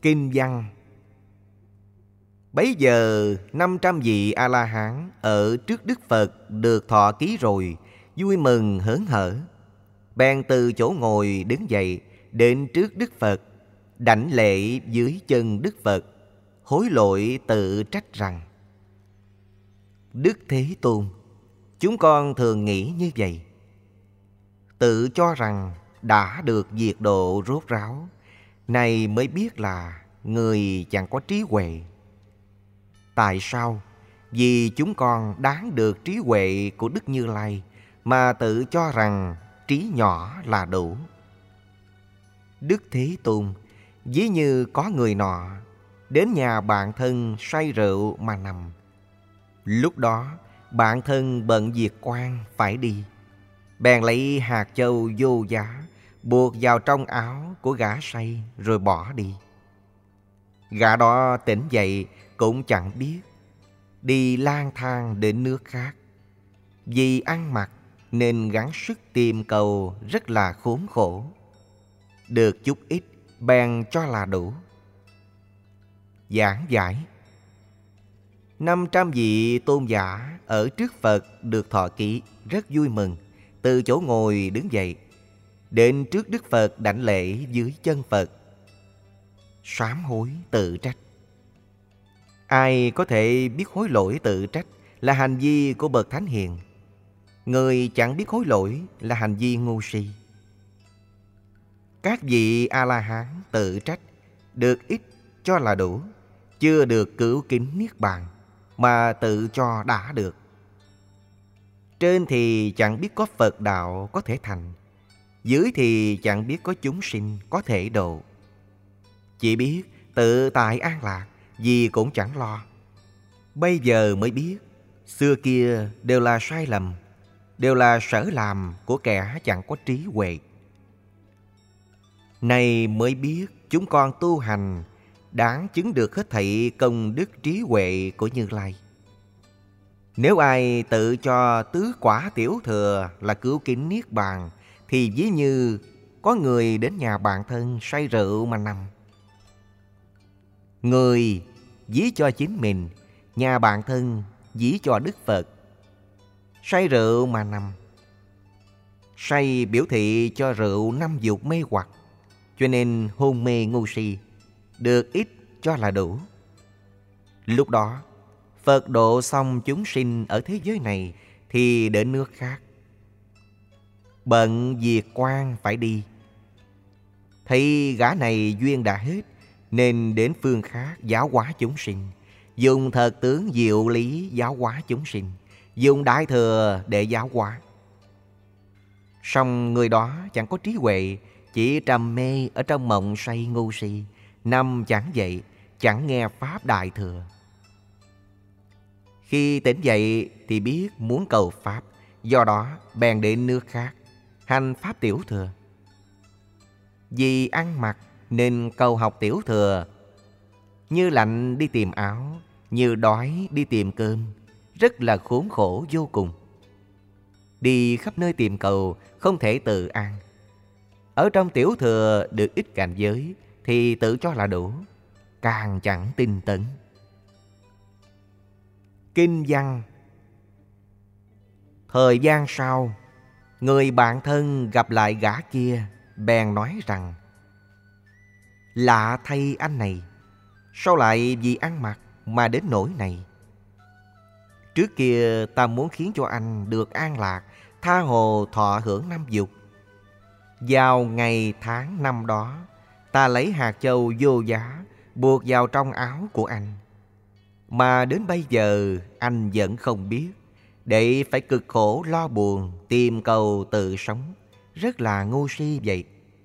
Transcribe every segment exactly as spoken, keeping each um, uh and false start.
Kinh văn. Bấy giờ năm trăm vị A-la-hán ở trước Đức Phật được thọ ký rồi, vui mừng hớn hở. Bèn từ chỗ ngồi đứng dậy, đến trước Đức Phật, đảnh lễ dưới chân Đức Phật, hối lỗi tự trách rằng: Đức Thế Tôn, chúng con thường nghĩ như vậy, tự cho rằng đã được diệt độ rốt ráo, này mới biết là người chẳng có trí huệ. Tại sao? Vì chúng con đáng được trí huệ của Đức Như Lai mà tự cho rằng trí nhỏ là đủ. Đức Thế Tôn, ví như có người nọ đến nhà bạn thân say rượu mà nằm. Lúc đó bạn thân bận việc quan phải đi, bèn lấy hạt châu vô giá buộc vào trong áo của gã say rồi bỏ đi. Gã đó tỉnh dậy cũng chẳng biết, đi lang thang đến nước khác. Vì ăn mặc nên gắng sức tìm cầu rất là khốn khổ. Được chút ít bèn cho là đủ. Giảng giải. Năm trăm vị tôn giả ở trước Phật được thọ ký, rất vui mừng, từ chỗ ngồi đứng dậy, đến trước Đức Phật đảnh lễ dưới chân Phật, sám hối tự trách. Ai có thể biết hối lỗi tự trách là hành vi của bậc thánh hiền. Người chẳng biết hối lỗi là hành vi ngu si. Các vị A-la-hán tự trách, được ít cho là đủ, chưa được cứu kính niết bàn, mà tự cho đã được. Trên thì chẳng biết có Phật đạo có thể thành, dưới thì chẳng biết có chúng sinh có thể độ. Chỉ biết tự tại an lạc, gì cũng chẳng lo. Bây giờ mới biết, xưa kia đều là sai lầm, đều là sở làm của kẻ chẳng có trí huệ. Này mới biết chúng con tu hành đáng chứng được hết thảy công đức trí huệ của Như Lai. Nếu ai tự cho tứ quả tiểu thừa là cứu kính niết bàn, thì ví như có người đến nhà bạn thân say rượu mà nằm. Người ví cho chính mình, nhà bạn thân ví cho Đức Phật. Say rượu mà nằm. Say biểu thị cho rượu năm dục mê hoặc, cho nên hôn mê ngu si, được ít cho là đủ. Lúc đó Phật độ xong chúng sinh ở thế giới này thì đến nước khác. Bận việc quan phải đi, thấy gã này duyên đã hết, nên đến phương khác giáo hóa chúng sinh, dùng thật tướng diệu lý giáo hóa chúng sinh, dùng đại thừa để giáo hóa. Song người đó chẳng có trí huệ, chỉ trầm mê ở trong mộng say ngu si, nằm chẳng dậy, chẳng nghe pháp đại thừa. Khi tỉnh dậy thì biết muốn cầu pháp, do đó bèn đến nước khác, hành pháp tiểu thừa. Vì ăn mặc nên cầu học tiểu thừa. Như lạnh đi tìm áo, như đói đi tìm cơm, rất là khốn khổ vô cùng. Đi khắp nơi tìm cầu, không thể tự an. Ở trong tiểu thừa được ít cảnh giới thì tự cho là đủ, càng chẳng tinh tấn. Kinh văn. Thời gian sau, người bạn thân gặp lại gã kia, bèn nói rằng: Lạ thay anh này, sao lại vì ăn mặc mà đến nỗi này? Trước kia ta muốn khiến cho anh được an lạc, tha hồ thọ hưởng năm dục. Vào ngày tháng năm đó, ta lấy hạt châu vô giá buộc vào trong áo của anh. Mà đến bây giờ anh vẫn không biết, để phải cực khổ lo buồn tìm cầu tự sống, rất là ngu si vậy.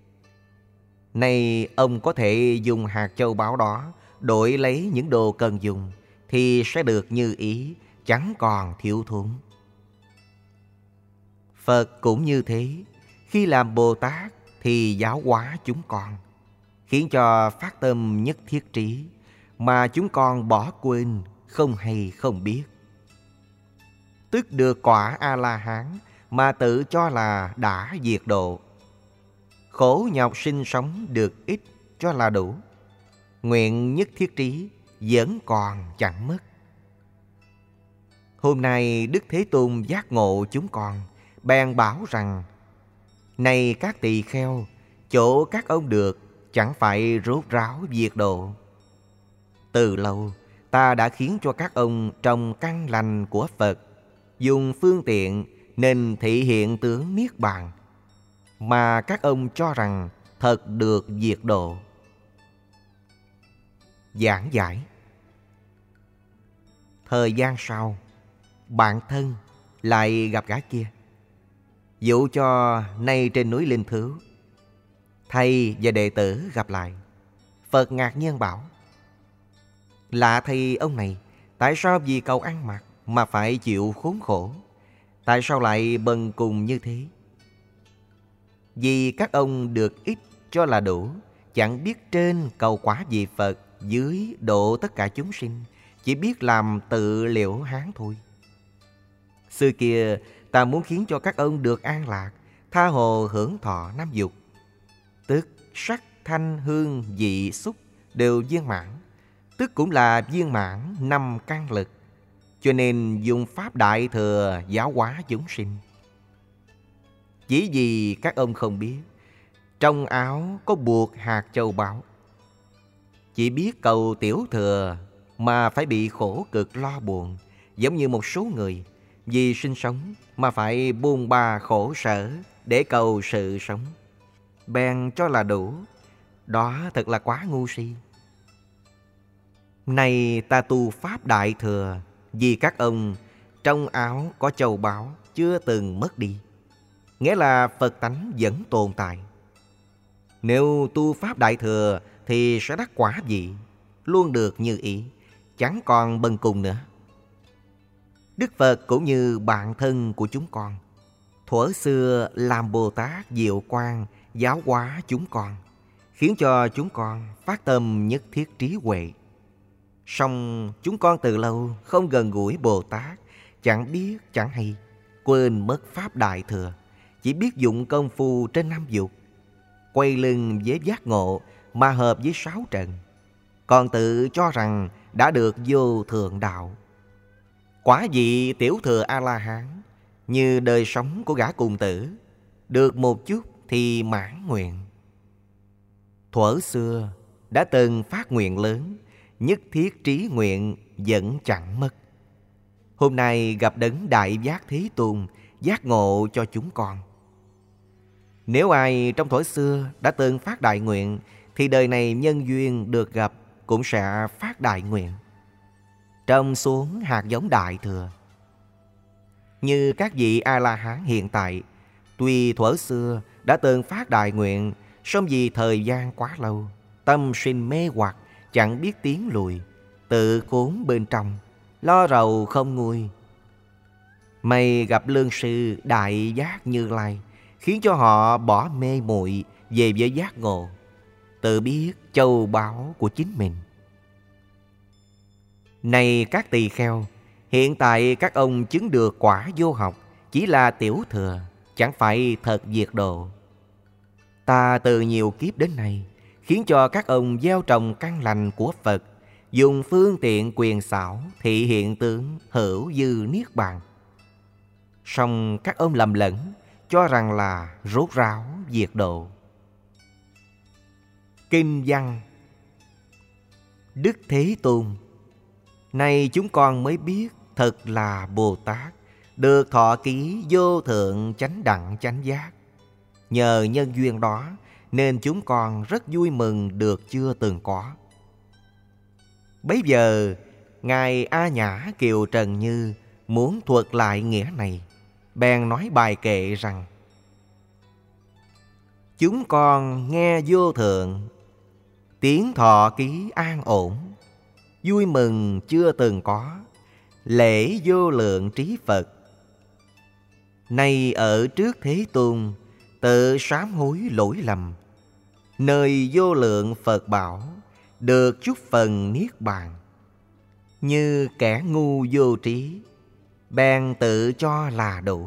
Nay ông có thể dùng hạt châu báu đó đổi lấy những đồ cần dùng, thì sẽ được như ý, chẳng còn thiếu thốn. Phật cũng như thế, khi làm Bồ Tát thì giáo hóa chúng con, khiến cho phát tâm nhất thiết trí, mà chúng con bỏ quên, không hay không biết. Tức được quả A-la-hán mà tự cho là đã diệt độ. Khổ nhọc sinh sống được ít cho là đủ. nguyện nhất thiết trí vẫn còn chẳng mất. Hôm nay Đức Thế Tôn giác ngộ chúng con, bèn bảo rằng: này các tỳ kheo, chỗ các ông được chẳng phải rốt ráo diệt độ. Từ lâu ta đã khiến cho các ông trong căn lành của Phật, dùng phương tiện nên thị hiện tướng Niết Bàn, mà các ông cho rằng thật được diệt độ. Giảng giải. Thời gian sau, bạn thân lại gặp gã kia, dụ cho nay trên núi Linh Thứu, thầy và đệ tử gặp lại. Phật ngạc nhiên bảo: lạ thầy ông này, tại sao vì cầu ăn mặc mà phải chịu khốn khổ? Tại sao lại bần cùng như thế? Vì các ông được ít cho là đủ, chẳng biết trên cầu quả vị Phật, dưới độ tất cả chúng sinh, chỉ biết làm tự liệu hán thôi. Xưa kia ta muốn khiến cho các ông được an lạc, tha hồ hưởng thọ năm dục, tức sắc thanh hương vị xúc đều viên mãn, tức cũng là viên mãn năm căn lực, cho nên dùng pháp đại thừa giáo hóa chúng sinh. Chỉ vì các ông không biết, trong áo có buộc hạt châu báu, chỉ biết cầu tiểu thừa mà phải bị khổ cực lo buồn, giống như một số người vì sinh sống mà phải buông ba khổ sở để cầu sự sống, bèn cho là đủ. Đó thật là quá ngu si. Này ta tu pháp đại thừa, vì các ông trong áo có châu báu chưa từng mất đi, nghĩa là Phật tánh vẫn tồn tại. Nếu tu pháp đại thừa thì sẽ đắc quả vị, luôn được như ý, chẳng còn bần cùng nữa. Đức Phật cũng như bạn thân của chúng con, thuở xưa làm Bồ Tát diệu quang giáo hóa chúng con, khiến cho chúng con phát tâm nhất thiết trí huệ. Song chúng con từ lâu không gần gũi Bồ Tát, chẳng biết chẳng hay, quên mất pháp đại thừa, chỉ biết dụng công phu trên năm dục, quay lưng với giác ngộ mà hợp với sáu trần, còn tự cho rằng đã được vô thượng đạo. Quả vị tiểu thừa A-la-hán như đời sống của gã cùng tử, được một chút thì mãn nguyện. Thuở xưa đã từng phát nguyện lớn, nhất thiết trí nguyện vẫn chẳng mất. Hôm nay gặp đấng Đại Giác Thế Tôn giác ngộ cho chúng con. Nếu ai trong thuở xưa đã từng phát đại nguyện, thì đời này nhân duyên được gặp cũng sẽ phát đại nguyện, trồng xuống hạt giống đại thừa. Như các vị A-la-hán hiện tại, tuy thuở xưa đã từng phát đại nguyện, song vì thời gian quá lâu, tâm sinh mê hoặc, chẳng biết tiến lùi, tự khốn bên trong, lo rầu không nguôi. May gặp lương sư Đại Giác Như Lai, khiến cho họ bỏ mê muội về với giác ngộ, tự biết châu báu của chính mình. Này các tỳ kheo, hiện tại các ông chứng được quả vô học, chỉ là tiểu thừa, chẳng phải thật diệt độ. Ta từ nhiều kiếp đến nay, khiến cho các ông gieo trồng căn lành của Phật, dùng phương tiện quyền xảo thị hiện tướng hữu dư niết bàn. Song các ông lầm lẫn, cho rằng là rốt ráo diệt độ. Kinh văn. Đức Thế Tôn: nay chúng con mới biết thật là Bồ Tát, được thọ ký vô thượng chánh đẳng chánh giác. Nhờ nhân duyên đó nên chúng con rất vui mừng được chưa từng có. Bấy giờ Ngài A Nhã Kiều Trần Như muốn thuật lại nghĩa này, bèn nói bài kệ rằng: chúng con nghe vô thượng, tiếng thọ ký an ổn, vui mừng chưa từng có, lễ vô lượng trí Phật. Nay ở trước Thế Tôn, tự sám hối lỗi lầm, nơi vô lượng Phật bảo, được chút phần niết bàn. Như kẻ ngu vô trí, bèn tự cho là đủ.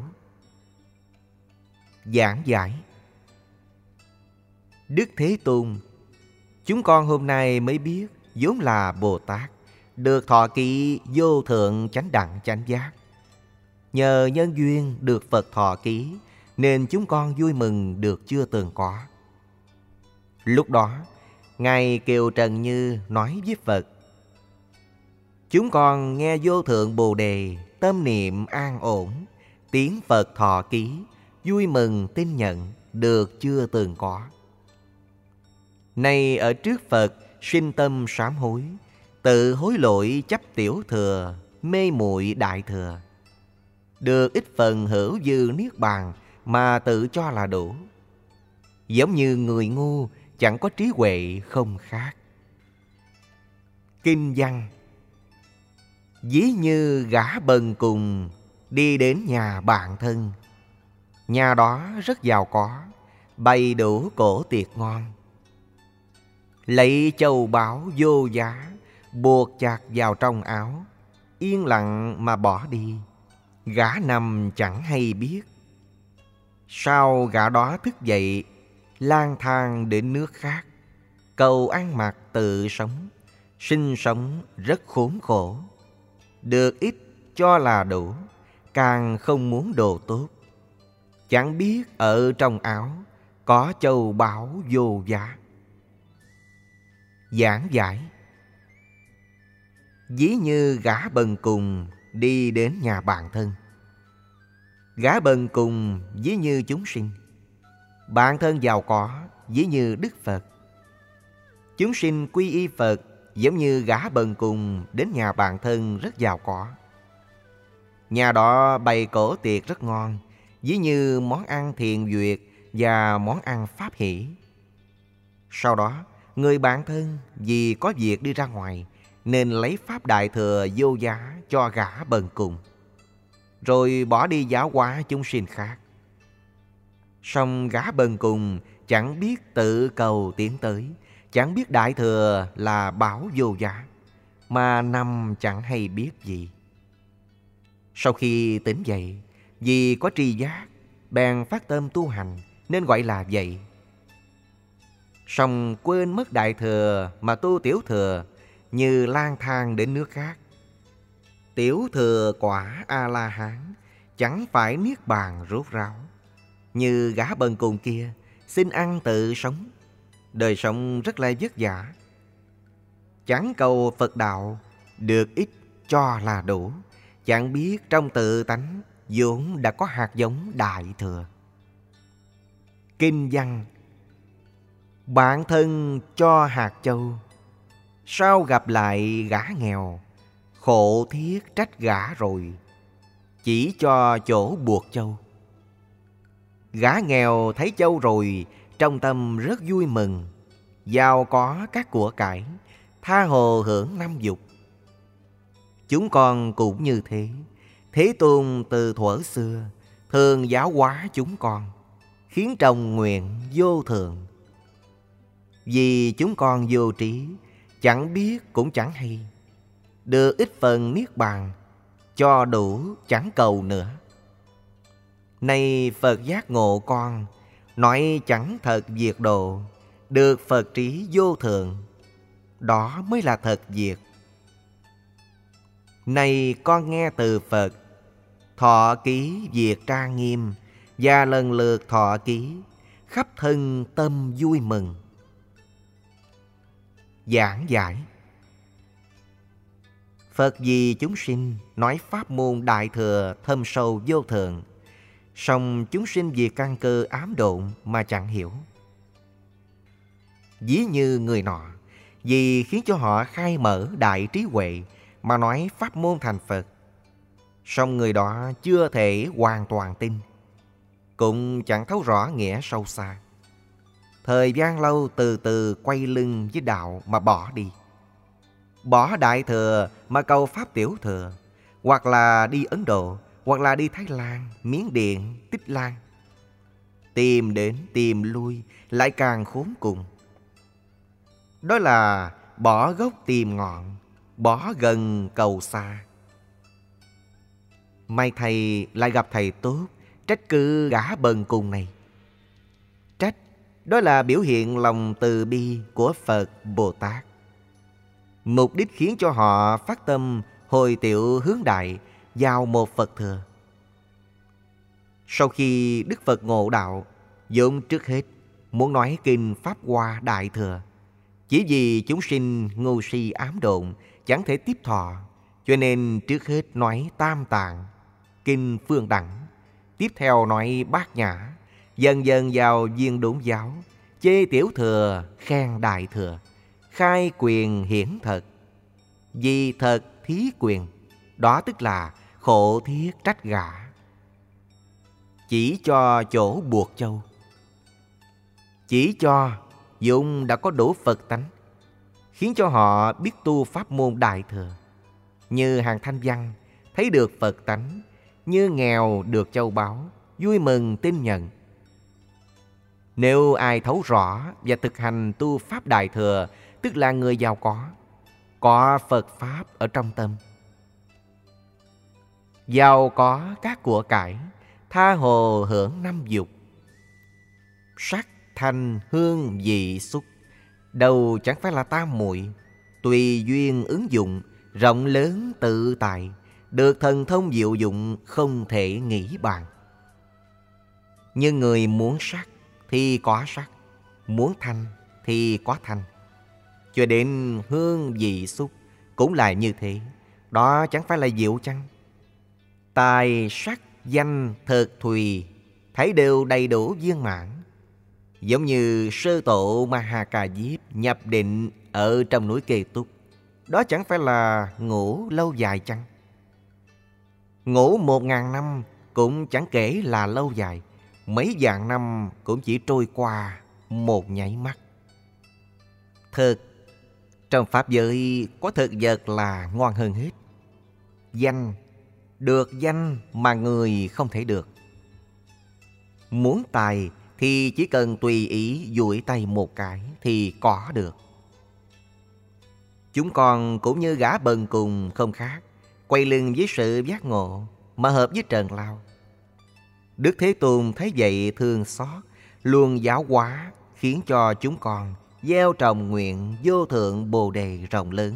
Giảng giải. Đức Thế Tôn Chúng con hôm nay mới biết vốn là Bồ Tát, được thọ ký vô thượng chánh đẳng chánh giác. Nhờ nhân duyên được Phật thọ ký nên chúng con vui mừng được chưa từng có. Lúc đó, Ngài Kiều Trần Như nói với Phật: chúng con nghe vô thượng Bồ Đề, tâm niệm an ổn, tiếng Phật thọ ký, vui mừng tin nhận, được chưa từng có. Nay ở trước Phật sinh tâm sám hối, tự hối lỗi chấp tiểu thừa, mê muội đại thừa. Được ít phần hữu dư niết bàn mà tự cho là đủ. Giống như người ngu chẳng có trí huệ không khác. Kinh văn: ví như gã bần cùng đi đến nhà bạn thân. Nhà đó rất giàu có, bày đủ cổ tiệc ngon. Lấy châu báu vô giá, buộc chặt vào trong áo, yên lặng mà bỏ đi. Gã nằm chẳng hay biết. Sau gã đó thức dậy, lang thang đến nước khác, cầu ăn mặc tự sống, sinh sống rất khốn khổ. Được ít cho là đủ, càng không muốn đồ tốt. Chẳng biết ở trong áo có châu báu vô giá. Giảng giải: ví như gã bần cùng đi đến nhà bạn thân. Gã bần cùng ví như chúng sinh, bạn thân giàu có ví như Đức Phật. Chúng sinh quy y Phật giống như gã bần cùng đến nhà bạn thân rất giàu có. Nhà đó bày cổ tiệc rất ngon, ví như món ăn thiện duyệt và món ăn pháp hỷ. Sau đó, người bạn thân vì có việc đi ra ngoài nên lấy pháp đại thừa vô giá cho gã bần cùng, rồi bỏ đi giáo hóa chúng sinh khác. Song gã bần cùng chẳng biết tự cầu tiến tới, chẳng biết đại thừa là bảo vô giá, mà nằm chẳng hay biết gì. Sau khi tỉnh dậy, vì có tri giác, bèn phát tâm tu hành nên gọi là vậy. Song quên mất đại thừa mà tu tiểu thừa, như lang thang đến nước khác. Tiểu thừa quả A-la-hán chẳng phải niết bàn rốt ráo. Như gã bần cùng kia, xin ăn tự sống, đời sống rất là vất vả. Chẳng cầu Phật đạo, được ít cho là đủ. Chẳng biết trong tự tánh vốn đã có hạt giống đại thừa. Kinh văn: bạn thân cho hạt châu, sao gặp lại gã nghèo, khổ thiết trách gã rồi, chỉ cho chỗ buộc châu. Gã nghèo thấy châu rồi, trong tâm rất vui mừng, giàu có các của cải, tha hồ hưởng năm dục. Chúng con cũng như thế. Thế Tôn từ thuở xưa thường giáo hóa chúng con, khiến trồng nguyện vô thượng. Vì chúng con vô trí, chẳng biết cũng chẳng hay, được ít phần niết bàn, cho đủ chẳng cầu nữa. Nay Phật giác ngộ con, nói chẳng thật diệt độ, được Phật trí vô thượng, đó mới là thật diệt. Này con nghe từ Phật, thọ ký việc trang nghiêm, và lần lượt thọ ký, khắp thân tâm vui mừng. Giảng giải: Phật vì chúng sinh nói pháp môn đại thừa thâm sâu vô thượng, song chúng sinh vì căn cơ ám độn mà chẳng hiểu. Ví như người nọ, vì khiến cho họ khai mở đại trí huệ mà nói pháp môn thành Phật, song người đó chưa thể hoàn toàn tin, cũng chẳng thấu rõ nghĩa sâu xa. Thời gian lâu từ từ quay lưng với đạo mà bỏ đi. Bỏ đại thừa mà cầu pháp tiểu thừa, hoặc là đi Ấn Độ, hoặc là đi Thái Lan, Miến Điện, Tích Lan. Tìm đến tìm lui lại càng khốn cùng. Đó là bỏ gốc tìm ngọn, bỏ gần cầu xa. May thầy lại gặp thầy tốt, trách cứ gã bần cùng này. Trách Đó là biểu hiện lòng từ bi của Phật Bồ Tát. Mục đích khiến cho họ phát tâm hồi tiểu hướng đại vào một Phật thừa. Sau khi Đức Phật ngộ đạo, vốn trước hết muốn nói kinh Pháp Hoa Đại Thừa. Chỉ vì chúng sinh ngu si ám độn, chẳng thể tiếp thọ, cho nên trước hết nói Tam Tạng, kinh Phương Đẳng. Tiếp theo nói Bát Nhã, dần dần vào Viên Đốn Giáo, chê Tiểu Thừa, khen Đại Thừa, khai quyền hiển thật, vì thật thí quyền. Đó tức là khổ thiết trách gả, chỉ cho chỗ buộc châu. Chỉ cho dùng đã có đủ Phật tánh, khiến cho họ biết tu pháp môn Đại Thừa. Như hàng Thanh Văn thấy được Phật tánh, như nghèo được châu báu, vui mừng tin nhận. Nếu ai thấu rõ và thực hành tu pháp Đại Thừa, tức là người giàu có, có Phật Pháp ở trong tâm. Giàu có các của cải, tha hồ hưởng năm dục. Sắc, thanh, hương, vị, xúc, đâu chẳng phải là tam muội. Tùy duyên ứng dụng, rộng lớn tự tại, được thần thông diệu dụng không thể nghĩ bàn. Như người muốn sắc thì có sắc, muốn thanh thì có thanh. Cho đến hương vị xúc cũng là như thế. Đó chẳng phải là diệu chăng? Tài sắc danh thực thùy thấy đều đầy đủ viên mãn. Giống như sơ tổ Ma Ha Ca Diếp nhập định ở trong núi Kê Túc. Đó chẳng phải là ngủ lâu dài chăng? Ngủ một ngàn năm cũng chẳng kể là lâu dài. Mấy vạn năm cũng chỉ trôi qua một nháy mắt. Thực, trong Pháp giới có thực vật là ngon hơn hết. Danh, được danh mà người không thể được. Muốn tài thì chỉ cần tùy ý duỗi tay một cái thì có được. Chúng con cũng như gã bần cùng không khác, quay lưng với sự giác ngộ mà hợp với trần lao. Đức Thế Tôn thấy vậy thương xót, luôn giáo hóa, khiến cho chúng con gieo trồng nguyện vô thượng bồ đề rộng lớn.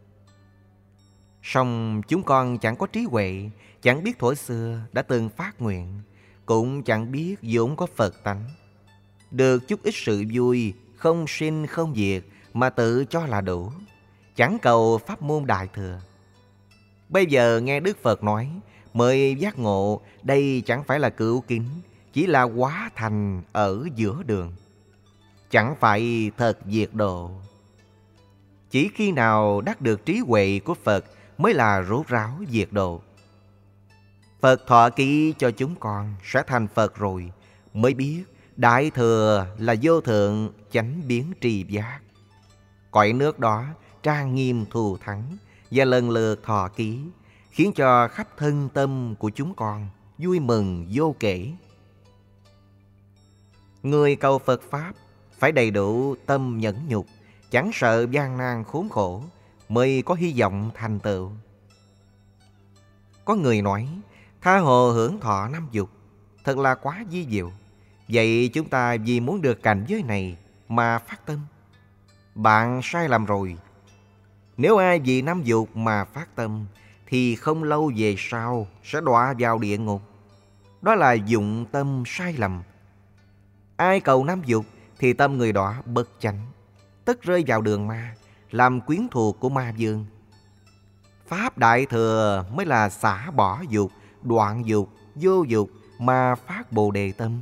Song chúng con chẳng có trí huệ, chẳng biết thuở xưa đã từng phát nguyện, cũng chẳng biết vốn có Phật tánh. Được chút ít sự vui, không sinh không diệt mà tự cho là đủ, chẳng cầu pháp môn Đại Thừa. Bây giờ nghe Đức Phật nói mới giác ngộ, đây chẳng phải là cửu kính, chỉ là hóa thành ở giữa đường, chẳng phải thật diệt độ. Chỉ khi nào đắc được trí huệ của Phật mới là rốt ráo diệt độ. Phật thọ ký cho chúng con sẽ thành Phật rồi, mới biết Đại Thừa là vô thượng chánh biến tri giác. Cõi nước đó trang nghiêm thù thắng và lần lượt thọ ký, khiến cho khắp thân tâm của chúng con vui mừng vô kể. Người cầu Phật Pháp phải đầy đủ tâm nhẫn nhục, chẳng sợ gian nan khốn khổ, mới có hy vọng thành tựu. Có người nói tha hồ hưởng thọ năm dục, thật là quá vi diệu. Vậy chúng ta vì muốn được cảnh giới này mà phát tâm? Bạn sai lầm rồi. Nếu ai vì năm dục mà phát tâm thì không lâu về sau sẽ đọa vào địa ngục. Đó là dụng tâm sai lầm. Ai cầu năm dục thì tâm người đó bất chánh, tất rơi vào đường ma, làm quyến thuộc của ma vương. Pháp Đại Thừa mới là xả bỏ dục, đoạn dục, vô dục mà phát bồ đề tâm.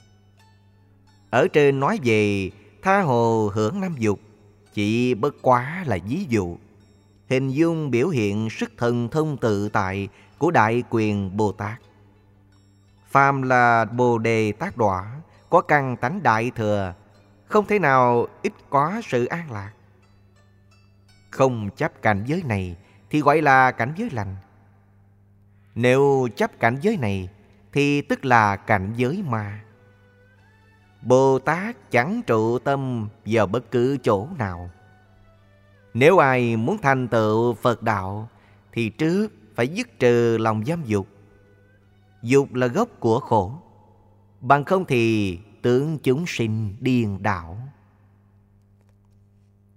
Ở trên nói về tha hồ hưởng năm dục, chỉ bất quá là ví dụ, hình dung biểu hiện sức thần thông tự tại của Đại Quyền Bồ Tát. Phàm là bồ đề tác đọa, có căn tánh Đại Thừa, không thể nào ít có sự an lạc. Không chấp cảnh giới này thì gọi là cảnh giới lành. Nếu chấp cảnh giới này thì tức là cảnh giới ma. Bồ Tát chẳng trụ tâm vào bất cứ chỗ nào. Nếu ai muốn thành tựu Phật đạo thì trước phải dứt trừ lòng dâm dục. Dục là gốc của khổ, bằng không thì tướng chúng sinh điên đảo.